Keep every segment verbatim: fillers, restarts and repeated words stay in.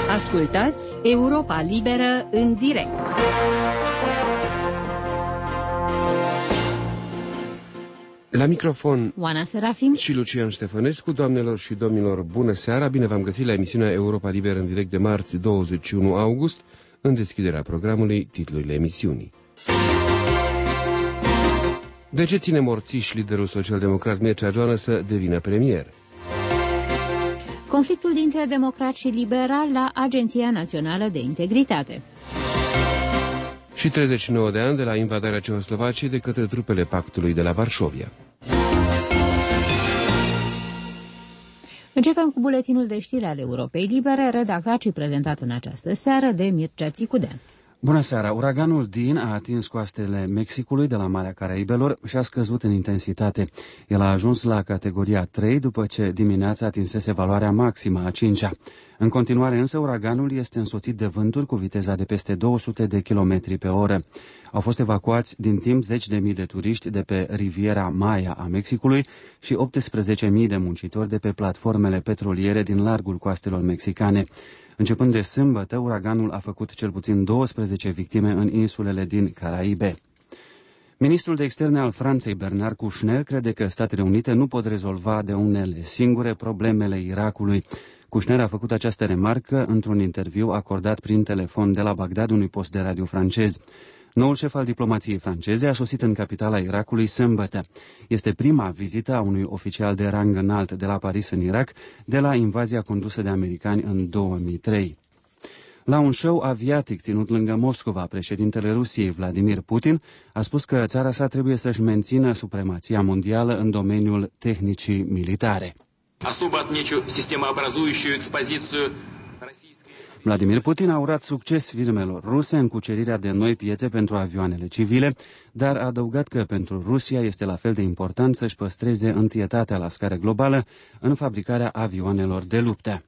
Ascultați Europa Liberă în direct. La microfon Oana Serafim și Lucian Ștefănescu. Doamnelor și domnilor, bună seara! Bine v-am găsit la emisiunea Europa Liberă în direct de marți, douăzeci și unu august. În deschiderea programului, titlurile emisiunii. De ce ține morțiș liderul social-democrat Mircea Joană să devină premier? Conflictul dintre democrați și liberali la Agenția Națională de Integritate. Și treizeci și nouă de ani de la invadarea Cehoslovaciei de către trupele pactului de la Varșovia. Începem cu buletinul de știri al Europei Libere, redactat și prezentat în această seară de Mircea Țicudean. Bună seara! Uraganul Dean a atins coastele Mexicului de la Marea Caraibelor și a scăzut în intensitate. El a ajuns la categoria trei după ce dimineața atinsese valoarea maximă a cincea. În continuare însă, uraganul este însoțit de vânturi cu viteza de peste două sute de kilometri pe oră. Au fost evacuați din timp zeci de mii de turiști de pe Riviera Maya a Mexicului și optsprezece mii de muncitori de pe platformele petroliere din largul coastelor mexicane. Începând de sâmbătă, uraganul a făcut cel puțin douăsprezece victime în insulele din Caraibe. Ministrul de externe al Franței, Bernard Kouchner, crede că Statele Unite nu pot rezolva de unele singure problemele Irakului. Kouchner a făcut această remarcă într-un interviu acordat prin telefon de la Bagdad unui post de radio francez. Noul șef al diplomației franceze a sosit în capitala Irakului sâmbătă. Este prima vizită a unui oficial de rang înalt de la Paris în Irak de la invazia condusă de americani în două mii trei. La un show aviatic ținut lângă Moscova, președintele Rusiei, Vladimir Putin, a spus că țara sa trebuie să-și mențină supremația mondială în domeniul tehnicii militare. Vladimir Putin a urat succes firmelor ruse în cucerirea de noi piețe pentru avioanele civile, dar a adăugat că pentru Rusia este la fel de important să-și păstreze întâietatea la scară globală în fabricarea avioanelor de luptă.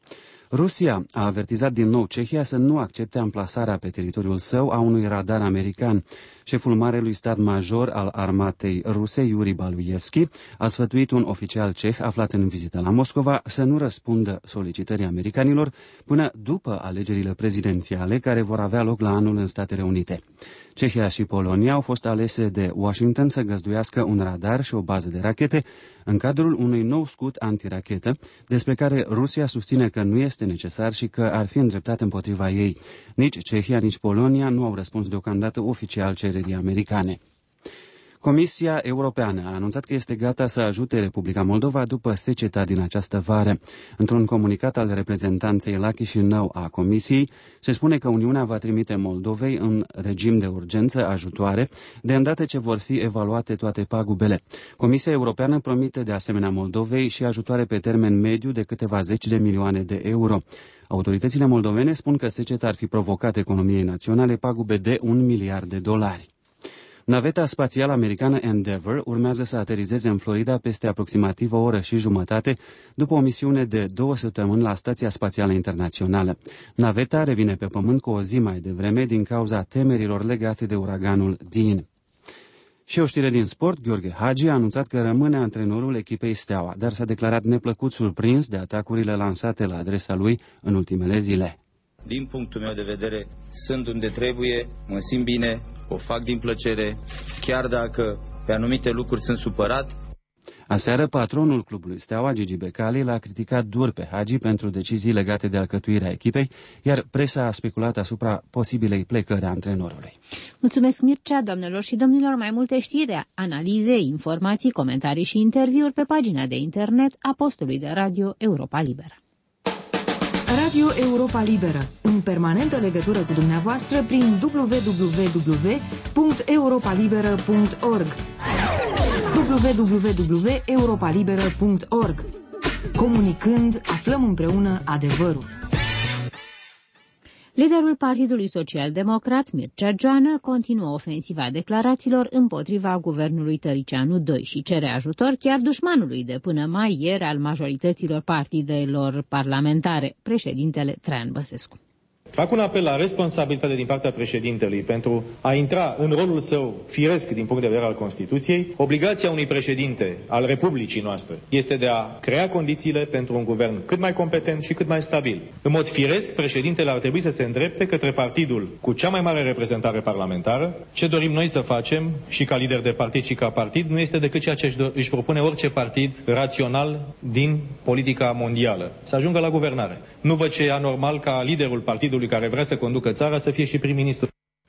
Rusia a avertizat din nou Cehia să nu accepte amplasarea pe teritoriul său a unui radar american. Șeful Marelui Stat Major al armatei ruse, Yuri Baluyevski, a sfătuit un oficial ceh aflat în vizită la Moscova să nu răspundă solicitării americanilor până după alegerile prezidențiale care vor avea loc la anul în Statele Unite. Cehia și Polonia au fost alese de Washington să găzduiască un radar și o bază de rachete în cadrul unui nou scut antirachetă, despre care Rusia susține că nu este necesar și că ar fi îndreptat împotriva ei. Nici Cehia, nici Polonia nu au răspuns deocamdată oficial cererii americane. Comisia Europeană a anunțat că este gata să ajute Republica Moldova după seceta din această vară. Într-un comunicat al reprezentanței la Chișinău a Comisiei, se spune că Uniunea va trimite Moldovei în regim de urgență ajutoare, de îndată ce vor fi evaluate toate pagubele. Comisia Europeană promite de asemenea Moldovei și ajutoare pe termen mediu de câteva zeci de milioane de euro. Autoritățile moldovene spun că seceta ar fi provocat economiei naționale pagube de un miliard de dolari. Naveta spațială americană Endeavour urmează să aterizeze în Florida peste aproximativ o oră și jumătate după o misiune de două săptămâni la Stația Spațială Internațională. Naveta revine pe Pământ cu o zi mai devreme din cauza temerilor legate de uraganul Dean. Și o știre din sport, Gheorghe Hagi a anunțat că rămâne antrenorul echipei Steaua, dar s-a declarat neplăcut surprins de atacurile lansate la adresa lui în ultimele zile. Din punctul meu de vedere, sunt unde trebuie, mă simt bine, o fac din plăcere, chiar dacă pe anumite lucruri sunt supărat. Aseară, patronul clubului Steaua, Gigi Becali, l-a criticat dur pe Hagi pentru decizii legate de alcătuirea echipei, iar presa a speculat asupra posibilei plecări a antrenorului. Mulțumesc, Mircea, doamnelor și domnilor, mai multe știri, analize, informații, comentarii și interviuri pe pagina de internet a postului de radio Europa Liberă. Radio Europa Liberă, în permanentă legătură cu dumneavoastră prin w w w punct europa liberă punct org w w w punct europa liberă punct org. Comunicând, aflăm împreună adevărul. Liderul Partidului Social-Democrat, Mircea Joană, continuă ofensiva declarațiilor împotriva guvernului Tăricianu doi și cere ajutor chiar dușmanului de până mai ieri al majorităților partidelor parlamentare, președintele Traian Băsescu. Fac un apel la responsabilitate din partea președintelui pentru a intra în rolul său firesc din punct de vedere al Constituției. Obligația unui președinte al Republicii noastre este de a crea condițiile pentru un guvern cât mai competent și cât mai stabil. În mod firesc, președintele ar trebui să se îndrepte către partidul cu cea mai mare reprezentare parlamentară. Ce dorim noi să facem și ca lider de partid și ca partid nu este decât ceea ce își propune orice partid rațional din politica mondială, să ajungă la guvernare. Nu văd ce e anormal ca liderul partidului care vrea să conducă țara să fie și prim-ministru.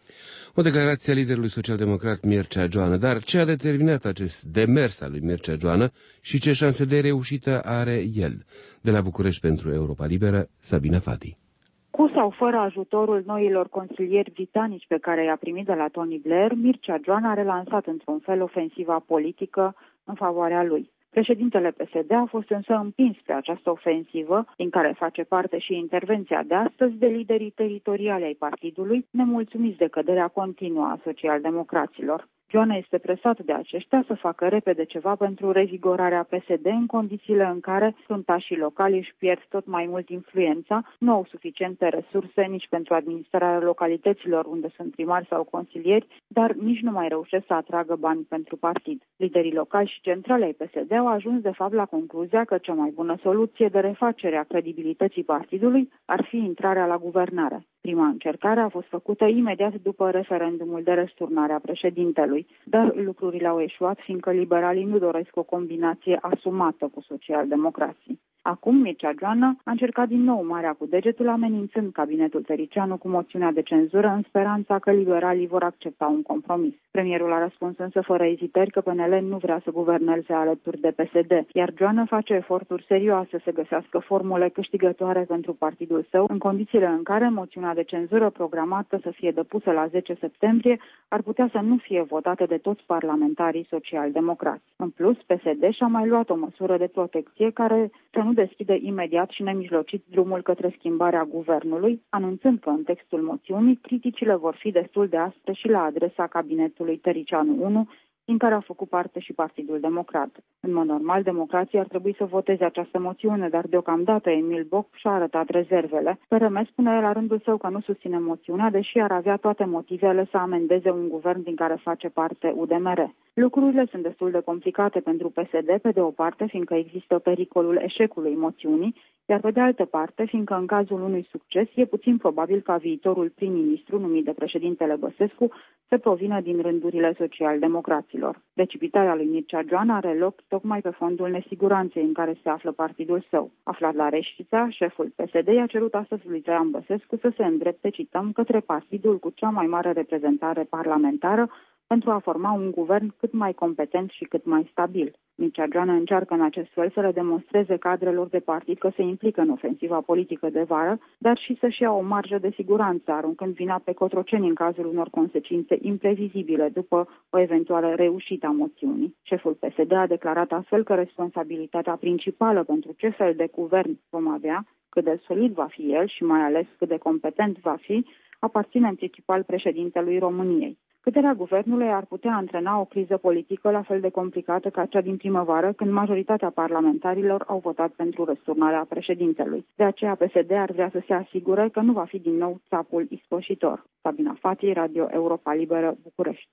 O declarație a liderului social-democrat Mircea Joană. Dar ce a determinat acest demers al lui Mircea Joană și ce șanse de reușită are el? De la București pentru Europa Liberă, Sabina Fati. Cu sau fără ajutorul noilor consilieri britanici pe care i-a primit de la Tony Blair, Mircea Joană a relansat într-un fel ofensiva politică în favoarea lui. Președintele P S D a fost însă împins spre această ofensivă, din care face parte și intervenția de astăzi, de liderii teritoriali ai partidului, nemulțumiți de căderea continuă a socialdemocraților. Joană este presat de aceștia să facă repede ceva pentru revigorarea P S D în condițiile în care fruntașii locali își pierd tot mai mult influența, nu au suficiente resurse nici pentru administrarea localităților unde sunt primari sau consilieri, dar nici nu mai reușesc să atragă bani pentru partid. Liderii locali și centrale ai P S D au ajuns de fapt la concluzia că cea mai bună soluție de refacere a credibilității partidului ar fi intrarea la guvernare. Prima încercare a fost făcută imediat după referendumul de răsturnare a președintelui, dar lucrurile au eșuat fiindcă liberalii nu doresc o combinație asumată cu socialdemocrații. Acum Mircea Joană a încercat din nou marea cu degetul, amenințând cabinetul Tăricianu cu moțiunea de cenzură în speranța că liberalii vor accepta un compromis. Premierul a răspuns însă fără ezitări că P N L nu vrea să guverneze alături de P S D, iar Joană face eforturi serioase să găsească formule câștigătoare pentru partidul său, în condițiile în care moțiunea de cenzură programată să fie depusă la zece septembrie ar putea să nu fie votată de toți parlamentarii social-democrați. În plus, P S D și-a mai luat o măsură de protecție care să nu deschide imediat și nemijlocit drumul către schimbarea guvernului, anunțând că în textul moțiunii criticile vor fi destul de aspre și la adresa cabinetului Tăricianu unu, din care a făcut parte și Partidul Democrat. În mod normal, democrații ar trebui să voteze această moțiune, dar deocamdată Emil Boc și-a arătat rezervele. P R M spune la rândul său că nu susține moțiunea, deși ar avea toate motivele să amendeze un guvern din care face parte U D M R. Lucrurile sunt destul de complicate pentru P S D, pe de o parte, fiindcă există pericolul eșecului moțiunii, iar pe de altă parte, fiindcă în cazul unui succes e puțin probabil ca viitorul prim-ministru numit de președintele Băsescu să provină din rândurile social-democraților. Precipitarea lui Mircea Joană are loc tocmai pe fondul nesiguranței în care se află partidul său. Aflat la Reștița, șeful P S D i-a cerut astăzi lui Traian Băsescu să se îndrepte, cităm, către partidul cu cea mai mare reprezentare parlamentară, pentru a forma un guvern cât mai competent și cât mai stabil. Mircea Joană încearcă în acest fel să le demonstreze cadrelor de partid că se implică în ofensiva politică de vară, dar și să-și ia o marjă de siguranță, aruncând vina pe Cotroceni în cazul unor consecințe imprevizibile după o eventuală reușită a moțiunii. Șeful P S D a declarat astfel că responsabilitatea principală pentru ce fel de guvern vom avea, cât de solid va fi el și mai ales cât de competent va fi, aparține în principal președintelui României. Căderea guvernului ar putea antrena o criză politică la fel de complicată ca cea din primăvară, când majoritatea parlamentarilor au votat pentru răsturnarea președintelui. De aceea P S D ar vrea să se asigure că nu va fi din nou țapul ispășitor. Sabina Fati, Radio Europa Liberă, București.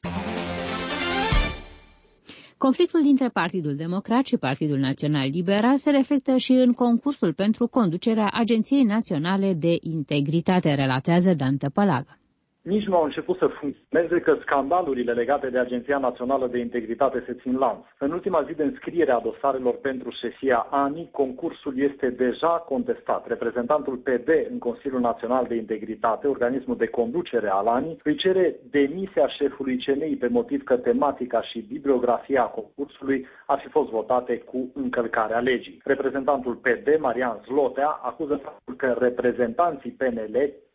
Conflictul dintre Partidul Democrat și Partidul Național Liberal se reflectă și în concursul pentru conducerea Agenției Naționale de Integritate, relatează Dan Tăpălagă. Nici nu au început să funcționeze că scandalurile legate de Agenția Națională de Integritate se țin lanț. În ultima zi de înscriere a dosarelor pentru șefia A N I, concursul este deja contestat. Reprezentantul P D în Consiliul Național de Integritate, organismul de conducere al A N I, îi cere demisia șefului C N I pe motiv că tematica și bibliografia concursului ar fi fost votate cu încălcarea legii. Reprezentantul P D, Marian Zlotea, acuză faptul că reprezentanții P N L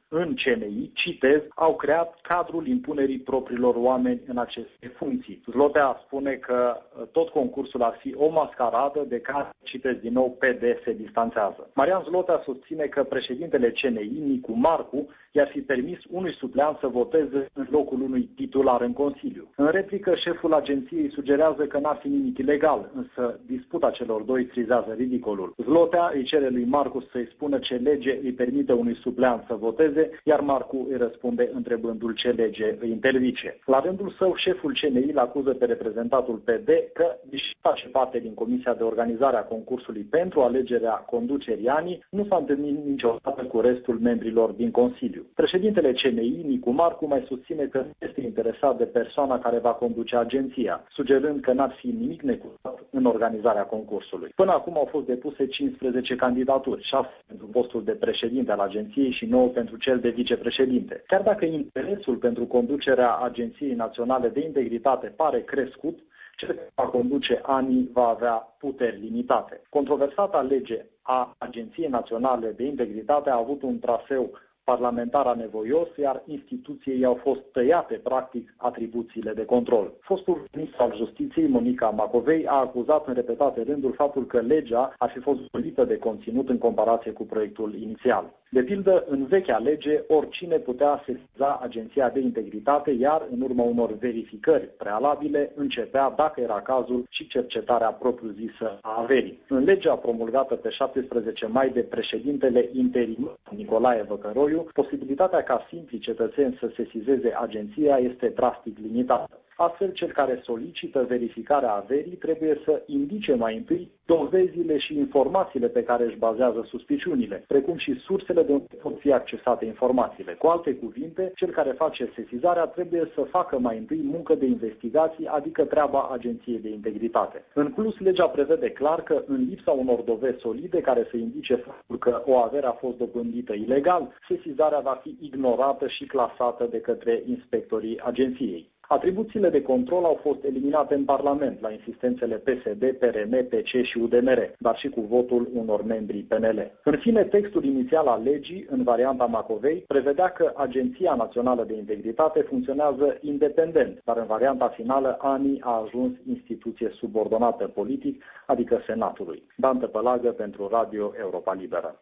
în C N I, citez, au creat cadrul impunerii propriilor oameni în aceste funcții. Zlotea spune că tot concursul ar fi o mascaradă de care, citez din nou, P D se distanțează. Marian Zlotea susține că președintele C N I, Nicu Marcu, i-ar fi permis unui supleant să voteze în locul unui titular în Consiliu. În replică, șeful agenției sugerează că n-ar fi nimic ilegal, însă disputa celor doi frizează ridicolul. Zlotea îi cere lui Marcu să-i spună ce lege îi permite unui supleant să voteze, iar Marcu îi răspunde întrebându-l ce lege îi interzice. La rândul său, șeful C N I îl acuză pe reprezentantul P D că, deși face parte din Comisia de Organizare a concursului pentru alegerea conducerii ANI, nu s-a întâlnit niciodată cu restul membrilor din Consiliu. Președintele C N I, Nicu Marcu, mai susține că nu este interesat de persoana care va conduce agenția, sugerând că n-ar fi nimic necuzat în organizarea concursului. Până acum au fost depuse cincisprezece candidaturi, șase pentru postul de președinte al agenției și nouă pentru cel de vicepreședinte. Chiar dacă interesul pentru conducerea Agenției Naționale de Integritate pare crescut, cel care va conduce ANI va avea puteri limitate. Controversata lege a Agenției Naționale de Integritate a avut un traseu parlamentar anevoios, iar instituției au fost tăiate, practic, atribuțiile de control. Fostul ministru al Justiției, Monica Macovei, a acuzat în repetate rânduri faptul că legea ar fi fost golită de conținut în comparație cu proiectul inițial. De pildă, în vechea lege, oricine putea sesiza Agenția de Integritate, iar, în urma unor verificări prealabile, începea, dacă era cazul, și cercetarea propriu-zisă a averii. În legea promulgată pe șaptesprezece mai de președintele interimar Nicolae Văcăroiu, posibilitatea ca simpli cetățeni să sesizeze agenția este drastic limitată. Astfel, cel care solicită verificarea averii trebuie să indice mai întâi dovezile și informațiile pe care își bazează suspiciunile, precum și sursele de unde pot fi accesate informațiile. Cu alte cuvinte, cel care face sesizarea trebuie să facă mai întâi muncă de investigații, adică treaba Agenției de Integritate. În plus, legea prevede clar că, în lipsa unor dovezi solide care să indice faptul că o avere a fost dobândită ilegal, sesizarea va fi ignorată și clasată de către inspectorii agenției. Atribuțiile de control au fost eliminate în Parlament la insistențele P S D, P R M, P C și U D M R, dar și cu votul unor membri P N L. În fine, textul inițial al legii, în varianta Macovei, prevedea că Agenția Națională de Integritate funcționează independent, dar în varianta finală ANI a ajuns instituție subordonată politic, adică Senatului. Dan Tăpălagă pentru Radio Europa Liberă.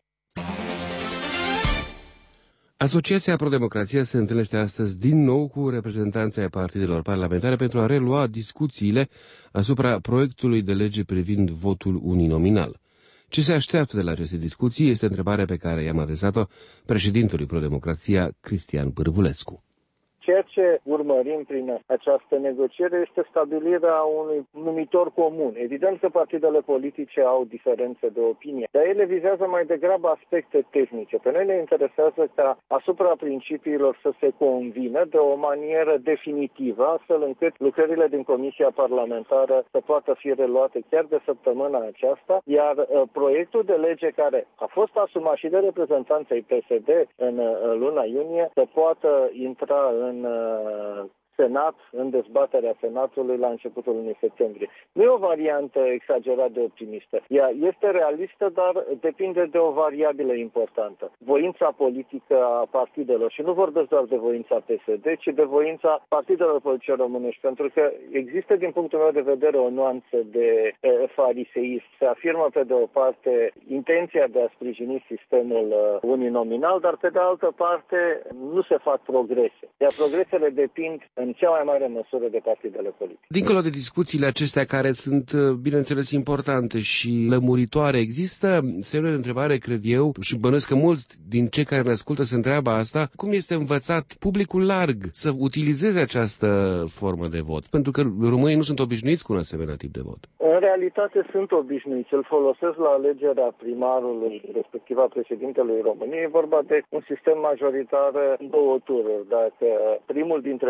Asociația Pro-Democrație se întâlnește astăzi din nou cu reprezentanții ai partidelor parlamentare pentru a relua discuțiile asupra proiectului de lege privind votul uninominal. Ce se așteaptă de la aceste discuții este întrebarea pe care i-am adresat-o președintelui Pro-Democrația, Cristian Pârvulescu. Ceea ce urmărim prin această negociere este stabilirea unui numitor comun. Evident că partidele politice au diferențe de opinie, dar ele vizează mai degrabă aspecte tehnice. Pe noi ne interesează ca asupra principiilor să se convină de o manieră definitivă, astfel încât lucrările din Comisia Parlamentară să poată fi reluate chiar de săptămâna aceasta, iar uh, proiectul de lege care a fost asumat și de reprezentanții P S D în uh, luna iunie să poată intra în în Senat, în dezbaterea Senatului la începutul lunii septembrie. Nu e o variantă exagerat de optimistă. Ea este realistă, dar depinde de o variabilă importantă. Voința politică a partidelor, și nu vorbesc doar de voința P S D, ci de voința partidelor politice românești, pentru că există, din punctul meu de vedere, o nuanță de e, fariseism. Se afirmă, pe de o parte, intenția de a sprijini sistemul uh, uninominal, dar, pe de altă parte, nu se fac progrese. Iar progresele depind în cea mai mare măsură de partidele politice. Dincolo de discuțiile acestea care sunt, bineînțeles, importante și lămuritoare, există semne de întrebare, cred eu, și bănuiesc că mulți din cei care ne ascultă se întreabă asta, cum este învățat publicul larg să utilizeze această formă de vot? Pentru că românii nu sunt obișnuiți cu un asemenea tip de vot. În realitate sunt obișnuiți. Îl folosesc la alegerea primarului, respectiv a președintelui României. E vorba de un sistem majoritar în două tururi. Dacă primul dintre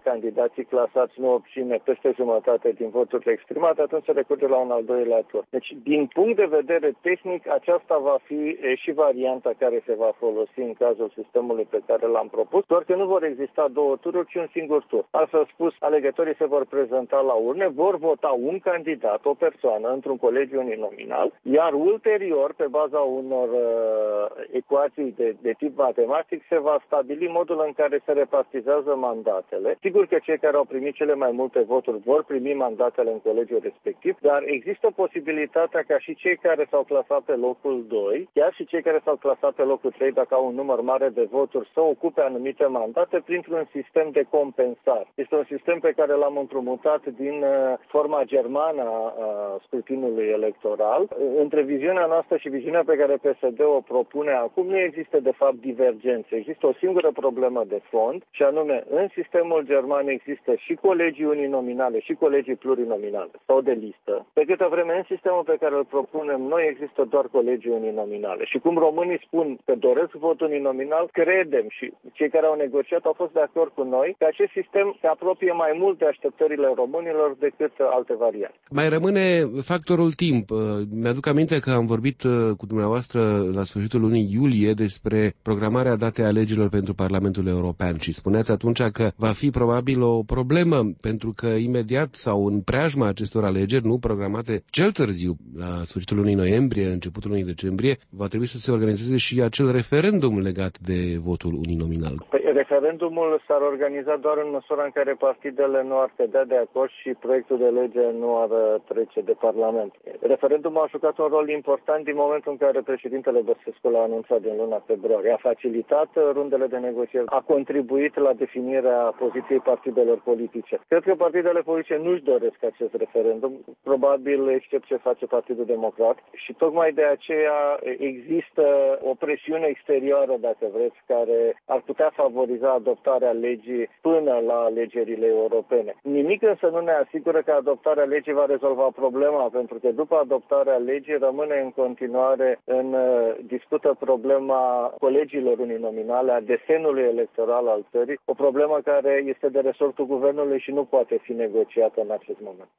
candidații clasați nu obține peste jumătate din voturile exprimate, atunci se recurge la un al doilea tur. Deci, din punct de vedere tehnic, aceasta va fi și varianta care se va folosi în cazul sistemului pe care l-am propus, doar că nu vor exista două tururi, ci un singur tur. Altfel spus, alegătorii se vor prezenta la urne, vor vota un candidat, o persoană, într-un colegiu uninominal, iar ulterior, pe baza unor uh, ecuații de, de tip matematic, se va stabili modul în care se repartizează mandatele. Sigur că cei care au primit cele mai multe voturi vor primi mandatele în colegiul respectiv, dar există posibilitatea ca și cei care s-au clasat pe locul doi, chiar și cei care s-au clasat pe locul trei, dacă au un număr mare de voturi, să ocupe anumite mandate printr-un sistem de compensare. Este un sistem pe care l-am împrumutat din uh, forma germană a scrutinului electoral. Între viziunea noastră și viziunea pe care P S D o propune acum nu există de fapt divergențe. Există o singură problemă de fond și anume în sistemul german există și colegii uninominale și colegii plurinominale sau de listă. Pe câtă vreme în sistemul pe care îl propunem noi există doar colegii uninominale. Și cum românii spun că doresc vot uninominal, credem și cei care au negociat au fost de acord cu noi că acest sistem se apropie mai mult de așteptările românilor decât alte variante. Mai rămâne factorul timp. Mi-aduc aminte că am vorbit cu dumneavoastră la sfârșitul lunii iulie despre programarea datei alegerilor pentru Parlamentul European și spuneați atunci că va fi probabil o problemă pentru că imediat sau în preajma acestor alegeri, nu programate cel târziu, la sfârșitul lunii noiembrie, începutul lunii decembrie, va trebui să se organizeze și acel referendum legat de votul uninominal. Păi, referendumul s-ar organiza doar în măsura în care partidele nu ar cădea de acord și proiectul de lege nu ar trece de Parlament. Referendumul a jucat un rol important din momentul în care președintele Băsescu l-a anunțat din luna februarie. A facilitat rundele de negocieri, a contribuit la definirea poziției partidelor politice. Cred că partidele politice nu-și doresc acest referendum, probabil excepție face Partidul Democrat și tocmai de aceea există o presiune exterioară, dacă vreți, care ar putea favoriza adoptarea legii până la alegerile europene. Nimic însă nu ne asigură că adoptarea legii va rezolva problema, pentru că după adoptarea legii rămâne în continuare în discută problema colegilor uninominale, a desenului electoral al țării, o problemă care este de resortul guvernului și nu poate fi negociată în acest moment.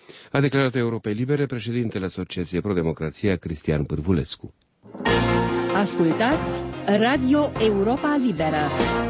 A declarat Europei Libere președintele Asociației Pro-Democrația, Cristian Pârvulescu. Ascultați Radio Europa Liberă.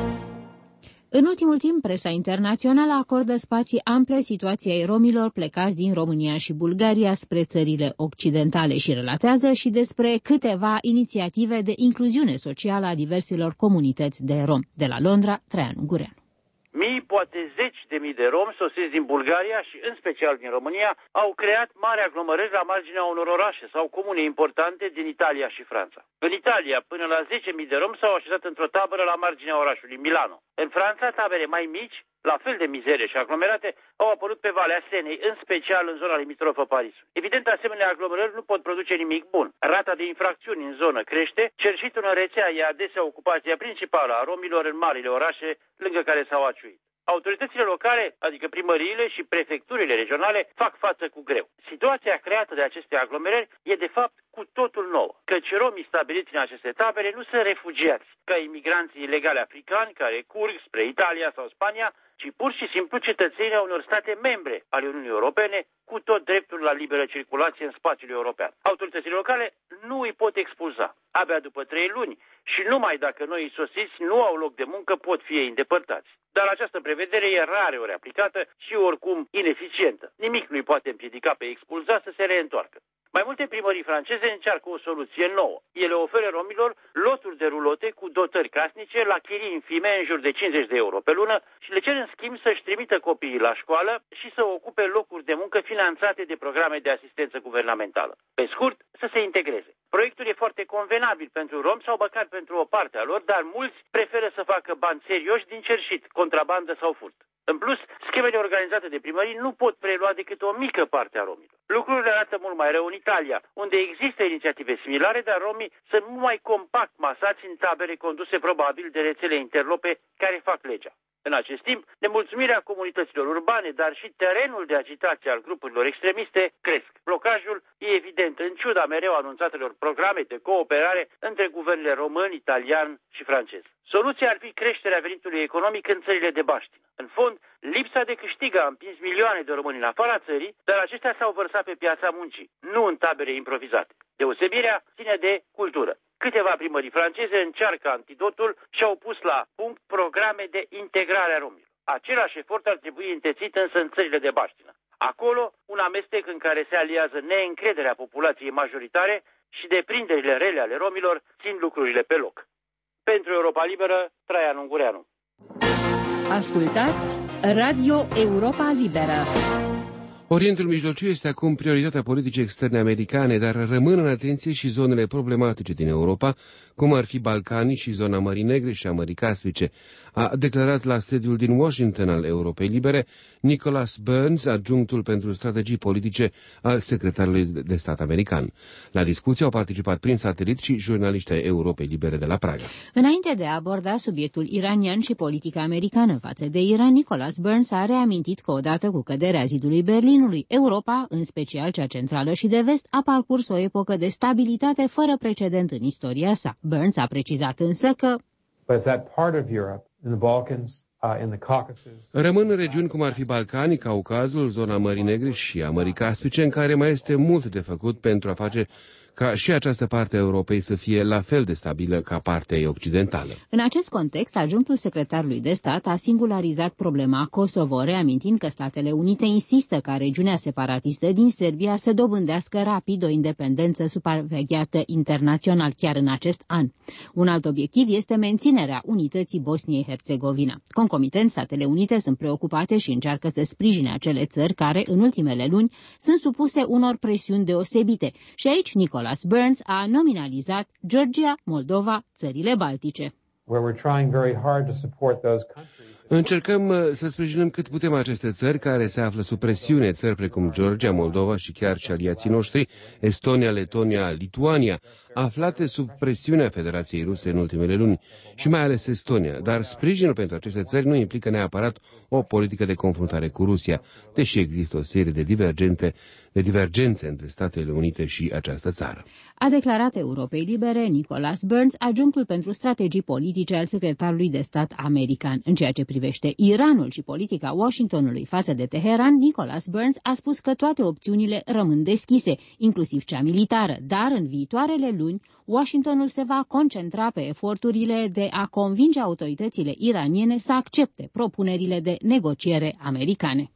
În ultimul timp, presa internațională acordă spații ample situației romilor plecați din România și Bulgaria spre țările occidentale și relatează și despre câteva inițiative de incluziune socială a diverselor comunități de romi. De la Londra, Traian Ungureanu. Mii, poate zeci de mii de romi sosiți din Bulgaria și în special din România au creat mari aglomerări la marginea unor orașe sau comune importante din Italia și Franța. În Italia, până la zece mii de romi s-au așezat într-o tabără la marginea orașului Milano. În Franța, tabere mai mici, la fel de mizere și aglomerate, au apărut pe Valea Senei, în special în zona limitrofă Parisului. Evident, asemenea aglomerări nu pot produce nimic bun. Rata de infracțiuni în zonă crește, cerșitul în rețea e adesea ocupația principală a romilor în marile orașe lângă care s-au aciuit. Autoritățile locale, adică primăriile și prefecturile regionale, fac față cu greu. Situația creată de aceste aglomerări e de fapt cu totul nouă, căci romii stabiliți în aceste tabere nu sunt refugiați, ca imigranții ilegali africani care curg spre Italia sau Spania, ci pur și simplu cetățenii a unor state membre ale Uniunii Europene, cu tot dreptul la liberă circulație în spațiul european. Autoritățile locale nu îi pot expulza. Abia după trei luni și numai dacă noi sosiți nu au loc de muncă pot fi ei îndepărtați. Dar această prevedere e rare ori aplicată și oricum ineficientă. Nimic nu îi poate împiedica pe expulzat să se reîntoarcă. Mai multe primării franceze încearcă o soluție nouă. Ele oferă romilor loturi de rulote cu dotări casnice la chirii infime în jur de cincizeci de euro pe lună și le cer în schimb să-și trimită copiii la școală și să ocupe locuri de muncă finanțate de programe de asistență guvernamentală. Pe scurt, să se integreze. Proiectul e foarte convenabil pentru romi sau măcar pentru o parte a lor, dar mulți preferă să facă bani serioși din cerșit, contrabandă sau furt. În plus, schemele organizate de primării nu pot prelua decât o mică parte a romilor. Lucrurile arată mult mai rău în Italia, unde există inițiative similare, dar romii sunt mult mai compact masați în tabere conduse probabil de rețele interlope care fac legea. În acest timp, nemulțumirea comunităților urbane, dar și terenul de agitație al grupurilor extremiste cresc. Blocajul e evident, în ciuda mereu anunțatelor programe de cooperare între guvernele român, italian și francez. Soluția ar fi creșterea venitului economic în țările de baștină. În fond, lipsa de câștig a împins milioane de români în afara țării, dar aceștia s-au vărsat pe piața muncii, nu în tabere improvizate. Deosebirea ține de cultură. Câteva primării franceze încearcă antidotul și au pus la punct programe de integrare a romilor. Același efort ar trebui întețit însă în țările de baștină. Acolo, un amestec în care se aliază neîncrederea populației majoritare și deprinderile rele ale romilor țin lucrurile pe loc. Pentru Europa Liberă, Traian Ungureanu. Ascultați Radio Europa Liberă. Orientul Mijlociu este acum prioritatea politicii externe americane, dar rămân în atenție și zonele problematice din Europa, cum ar fi Balcanii și zona Mării Negre și a Mării Caspice, a declarat la sediul din Washington al Europei Libere Nicholas Burns, adjunctul pentru strategii politice al secretarului de stat american. La discuție au participat prin satelit și jurnaliștii ai Europei Libere de la Praga. Înainte de a aborda subiectul iranian și politica americană față de Iran, Nicholas Burns a reamintit că odată cu căderea zidului Berlinului, Europa, în special cea centrală și de vest, a parcurs o epocă de stabilitate fără precedent în istoria sa. Burns a precizat însă că rămân regiuni cum ar fi Balcanii, Caucazul, zona Mării Negre și a Mării Caspice, în care mai este mult de făcut pentru a face ca și această parte a Europei să fie la fel de stabilă ca partea occidentală. În acest context, adjunctul secretarului de stat a singularizat problema Kosovo, reamintind că Statele Unite insistă ca regiunea separatistă din Serbia să dobândească rapid o independență supravegheată internațional chiar în acest an. Un alt obiectiv este menținerea unității Bosniei-Herțegovina. Concomitent, Statele Unite sunt preocupate și încearcă să sprijine acele țări care, în ultimele luni, sunt supuse unor presiuni deosebite. Și aici Nicolas Burns a nominalizat Georgia, Moldova, țările Baltice. Încercăm să sprijinim cât putem aceste țări care se află sub presiune, țări precum Georgia, Moldova și chiar și aliații noștri, Estonia, Letonia, Lituania, aflate sub presiunea Federației Ruse în ultimele luni, și mai ales Estonia, dar sprijinul pentru aceste țări nu implică neapărat o politică de confruntare cu Rusia, deși există o serie de divergente, de divergențe între Statele Unite și această țară. A declarat Europei Libere Nicholas Burns, adjunctul pentru strategii politice al secretarului de stat american. În ceea ce privește Iranul și politica Washingtonului față de Teheran, Nicholas Burns a spus că toate opțiunile rămân deschise, inclusiv cea militară, dar în viitoarele luni Washingtonul se va concentra pe eforturile de a convinge autoritățile iraniene să accepte propunerile de negociere americane.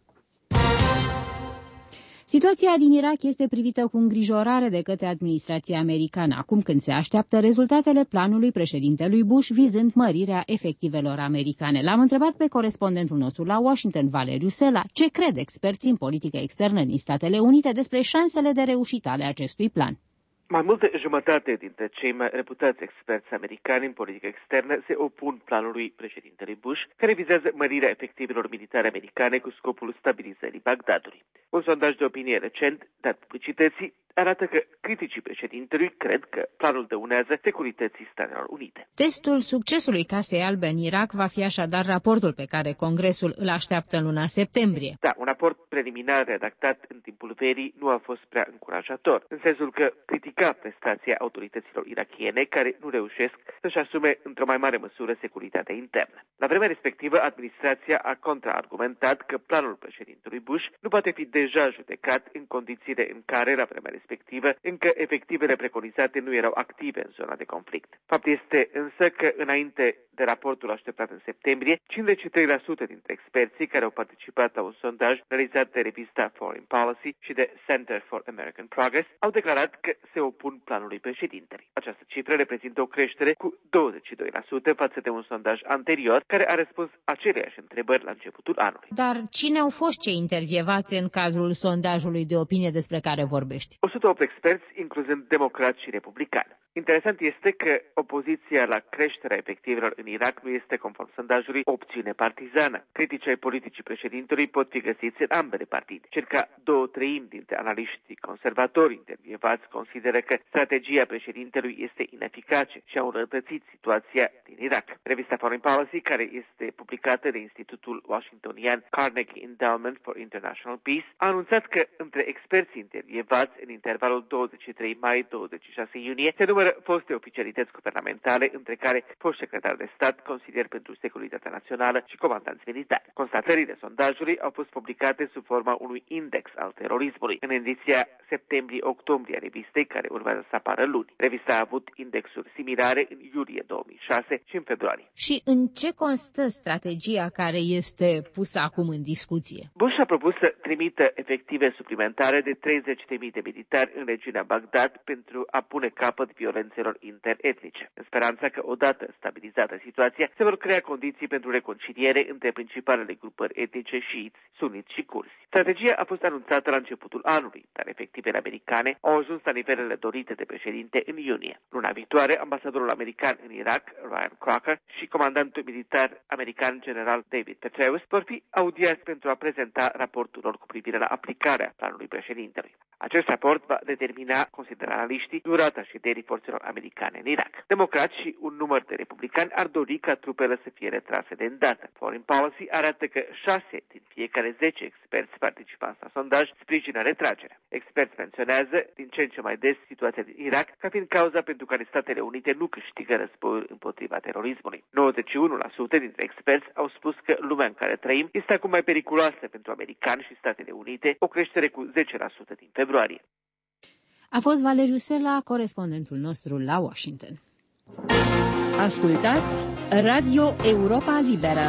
Situația din Irak este privită cu îngrijorare de către administrația americană, acum când se așteaptă rezultatele planului președintelui Bush vizând mărirea efectivelor americane. L-am întrebat pe corespondentul nostru la Washington, Valeriu Sela, ce cred experții în politică externă din Statele Unite despre șansele de reușită ale acestui plan. Mai mult de jumătate dintre cei mai reputați experți americani în politică externă se opun planului președintelui Bush, care vizează mărirea efectivelor militare americane cu scopul stabilizării Bagdadului. Un sondaj de opinie recent, dat publicității, arată că criticii președintelui cred că planul dăunează securității Statelor Unite. Testul succesului Casei Albe în Irak va fi așadar raportul pe care Congresul îl așteaptă în luna septembrie. Da, un raport preliminar redactat în timpul verii nu a fost prea încurajator, în sensul că critica prestația autorităților irakiene care nu reușesc să-și asume într-o mai mare măsură securitatea internă. La vremea respectivă, administrația a contraargumentat că planul președintelui Bush nu poate fi deja judecat în condițiile în care, la vremea respectivă, încă efectivele preconizate nu erau active în zona de conflict. Fapt este însă că, înainte de raportul așteptat în septembrie, cincizeci și trei la sută dintre experții care au participat la un sondaj realizat de revista Foreign Policy și de Center for American Progress au declarat că se opun planului președintelui. Această cifră reprezintă o creștere cu douăzeci și doi la sută față de un sondaj anterior care a răspuns aceleiași întrebări la începutul anului. Dar cine au fost cei intervievați în cadrul sondajului de opinie despre care vorbești? o sută opt experți, incluzând democrați și republicani. Interesant este că opoziția la creșterea efectivelor în Irak nu este, conform sondajului, opțiune partizană. Critici ai politicii președintelui pot fi găsiți în ambele partide. Circa două treimi dintre analiștii conservatori intervievați consideră că strategia președintelui este ineficace și au înrăutățit situația din Irak. Revista Foreign Policy, care este publicată de Institutul Washingtonian Carnegie Endowment for International Peace, a anunțat că între experții intervievați în intervalul douăzeci și trei mai - douăzeci și șase iunie se numără foste oficialități guvernamentale, între care fost secretar de stat, consilier pentru securitatea națională și comandanți militari. Constatările sondajului au fost publicate sub forma unui index al terorismului în ediția septembrie-octombrie a revistei, care urmează să apară luni. Revista a avut indexuri similare în iulie două mii șase și în februarie. Și în ce constă strategia care este pusă acum în discuție? Bush a propus să trimită efective suplimentare de treizeci de mii de militari în regiunea Bagdad pentru a pune capăt violențelor interetnice, în speranța că, odată stabilizată situația, se vor crea condiții pentru reconciliere între principalele grupări etnice șiiți, suniți și curzi. Strategia a fost anunțată la începutul anului, dar efectivele americane au ajuns la nivelele dorite de președinte în iunie. Luna viitoare, ambasadorul american în Irak, Ryan Crocker, și comandantul militar american general David Petraeus vor fi audiați pentru a prezenta raportul lor cu privire la aplicarea planului președintelui. Acest raport va determina, consideră analiștii, durata șederii forțelor americane în Irak. Democrați și un număr de republicani ar dori ca trupele să fie retrase de îndată. Foreign Policy arată că șase din fiecare zece experți participanți la sondaj sprijină retragerea. Experți menționează din ce în ce mai des situația din Irak ca fiind cauza pentru care Statele Unite nu câștigă războiul împotriva terorismului. nouăzeci și unu la sută dintre experți au spus că lumea în care trăim este acum mai periculoasă pentru americani și Statele Unite, o creștere cu zece la sută din februarie. A fost Valeriu Sela, corespondentul nostru la Washington. Ascultați Radio Europa Liberă.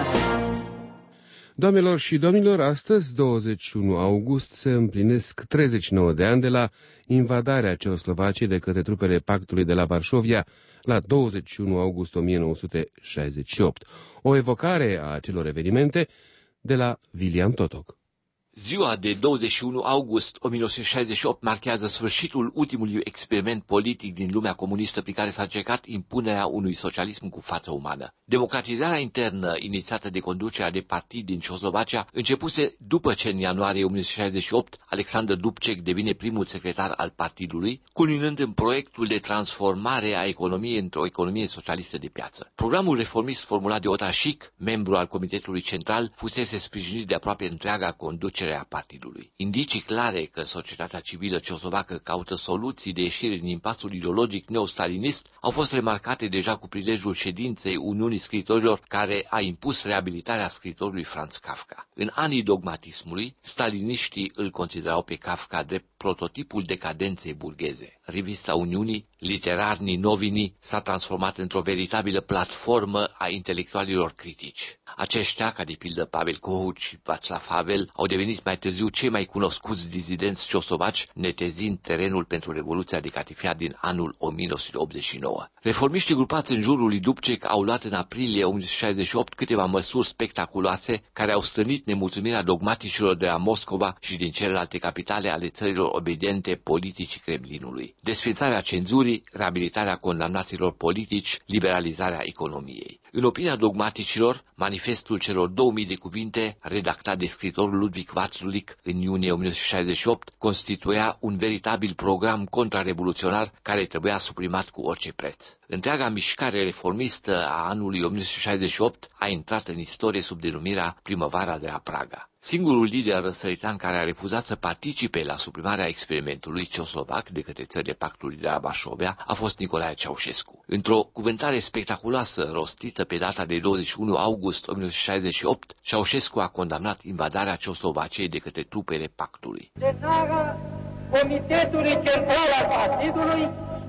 Doamnelor și domnilor, astăzi, douăzeci și unu august, se împlinesc treizeci și nouă de ani de la invadarea Ceoslovaciei de către trupele Pactului de la Varșovia la douăzeci și unu august o mie nouă sute șaizeci și opt. O evocare a acelor evenimente de la William Totok. Ziua de douăzeci și unu august o mie nouă sute șaizeci și opt marchează sfârșitul ultimului experiment politic din lumea comunistă prin care s-a încercat impunerea unui socialism cu față umană. Democratizarea internă inițiată de conducerea de partid din Ceoslovacia începuse după ce în ianuarie o mie nouă sute șaizeci și opt Alexander Dubček devine primul secretar al partidului, culminând în proiectul de transformare a economiei într-o economie socialistă de piață. Programul reformist formulat de Ota Șic, membru al Comitetului Central, fusese sprijinit de aproape întreaga conducere a partidului. Indicii clare că societatea civilă ceoslovacă caută soluții de ieșire din impasul ideologic neostalinist au fost remarcate deja cu prilejul ședinței Uniunii Scriitorilor, care a impus reabilitarea scriitorului Franz Kafka. În anii dogmatismului, staliniștii îl considerau pe Kafka drept prototipul decadenței burgheze. Revista Uniunii, Literarni Novini, s-a transformat într-o veritabilă platformă a intelectualilor critici. Aceștia, ca de pildă Pavel Kohuc și Václav Havel, au devenit mai târziu cei mai cunoscuți dizidenți ceoslovaci, netezind terenul pentru Revoluția de Catifea din anul o mie nouă sute optzeci și nouă. Reformiștii grupați în jurul lui Dubček au luat în aprilie o mie nouă sute șaizeci și opt câteva măsuri spectaculoase care au stârnit nemulțumirea dogmaticilor de la Moscova și din celelalte capitale ale țărilor obediente politicii Kremlinului. Desființarea cenzurii, reabilitarea condamnaților politici, liberalizarea economiei. În opinia dogmaticilor, manifestul celor două mii de cuvinte, redactat de scriitorul Ludwig Watzluick în iunie o mie nouă sute șaizeci și opt, constituia un veritabil program contrarevoluționar care trebuia suprimat cu orice preț. Întreaga mișcare reformistă a anului o mie nouă sute șaizeci și opt a intrat în istorie sub denumirea Primăvara de la Praga. Singurul lider răsăritan care a refuzat să participe la suprimarea experimentului ceoslovac de către țările Pactului de la Varșovia a fost Nicolae Ceaușescu. Într-o cuvântare spectaculoasă rostită pe data de douăzeci și unu august o mie nouă sute șaizeci și opt, Ceaușescu a condamnat invadarea Ceoslovaciei de către trupele Pactului. Semnarea Comitetului Central al Partidului,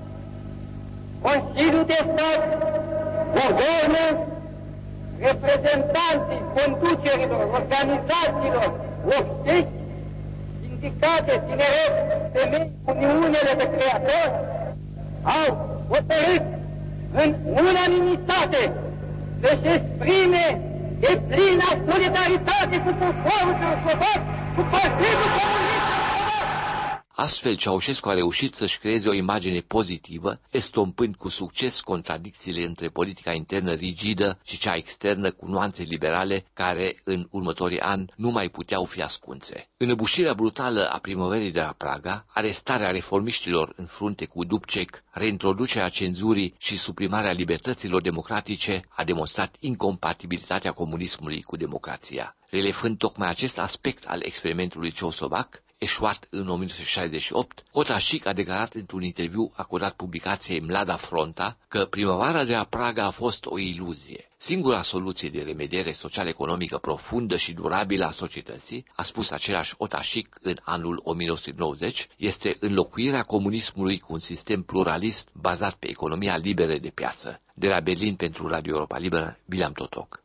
Consiliul de Stat, Guvernul, reprezentanții conducerilor, organizațiilor, ofiți, sindicate, tineret, femei, uniunile de creatori, au hotărât în unanimitate să-și exprime de plină solidaritate cu poporul ceoslovac, cu Partidul Comunist. Astfel, Ceaușescu a reușit să-și creeze o imagine pozitivă, estompând cu succes contradicțiile între politica internă rigidă și cea externă cu nuanțe liberale care, în următorii ani, nu mai puteau fi ascunse. Înăbușirea brutală a primăverii de la Praga, arestarea reformiștilor în frunte cu Dubček, reintroducerea cenzurii și suprimarea libertăților democratice a demonstrat incompatibilitatea comunismului cu democrația. Relevând tocmai acest aspect al experimentului ceoslovac, eșuat în o mie nouă sute șaizeci și opt, Otașic a declarat într-un interviu acordat publicației Mlada Fronta că primăvara de la Praga a fost o iluzie. Singura soluție de remediere social-economică profundă și durabilă a societății, a spus același Otașic în anul o mie nouă sute nouăzeci, este înlocuirea comunismului cu un sistem pluralist bazat pe economia liberă de piață. De la Berlin pentru Radio Europa Liberă, William Totoc.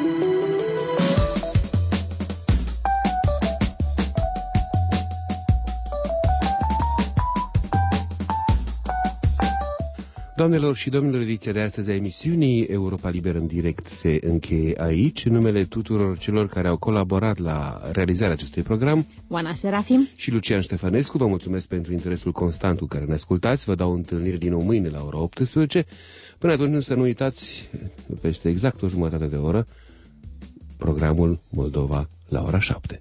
Doamnelor și domnilor, ediția de astăzi a emisiunii Europa Liberă în direct se încheie aici. În numele tuturor celor care au colaborat la realizarea acestui program, Oana Serafim și Lucian Ștefănescu, vă mulțumesc pentru interesul constant cu care ne ascultați. Vă dau întâlniri din nou mâine la ora optsprezece. Până atunci însă nu uitați, peste exact o jumătate de oră, programul Moldova la ora șapte.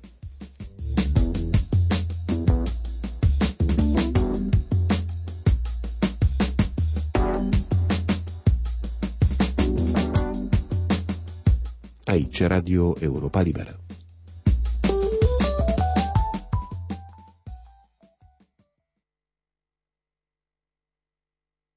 Aici, Radio Europa Liberă.